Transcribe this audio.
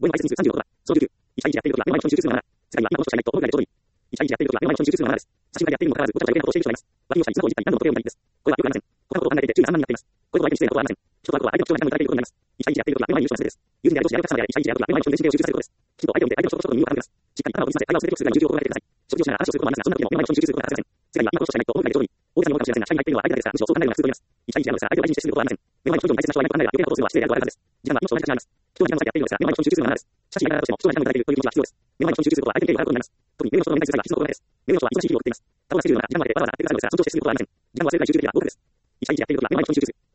母の枚数36は、総19、1対1でやっているときは、目の前の人に集中するのが7、世界は今この人しかいないと思うぐらいでちょうどいい。1対1でやっているときは、目の前の人に集中するのが7です。写真家でやっているにもかかわらず、ごちゃごちゃ余計なことをしている人がいます。脇をしたり、スマホをいじったり、何度も時計を見たりです。これはよくありません。他のことを考えていて、注意が散漫になっています。こういうことは相手に失礼なことはありません。人と会うことは相手の主張が何もいただけることになります。1対1でやっているときは、目の前にいる人が全てです。友人であり、同士であり、お客様であり、1対1でやるときは、目の前の人に全神経を集中させることです。きちんと相手を見て、相手の一言一言に耳を傾けます。しっかり頭を振りませ、会話を続けることするが、に重要を心がけてください。食事をしながら話をすることもありますが、そんな時も目の前の人に集中することが欠かせません。世界は今この人しかいないと思うぐらいでちょうどいい。大げさに思うかもしれませんが、下に入っているのは相手だけですが、むしろそう考えるのが普通と言います。1対1であるのですが、相手を相手に接することはありません。目の前の人以上に大切な人はいないと考えれば、余計なことをするのは失礼であるとあるはずです。時間は命と同じ価値があります。人は時間を使ってやっているのですが、目の前の人に集中するのは7です。しかし、いながらとしても、人は時間をいただけるという気持ちは必要です。目の前の人に集中することは相手に敬意を払うことになります。特に目の人の面対する際は必須の心がけです。目の人は忙しい日々を送っています。他を忘れるような時間までわざわざ当ててくださるのですが、尊重して接することはありません。時間を忘れるぐらい集中できれば OK です。1対1でやっているときは、目の前の人に集中する。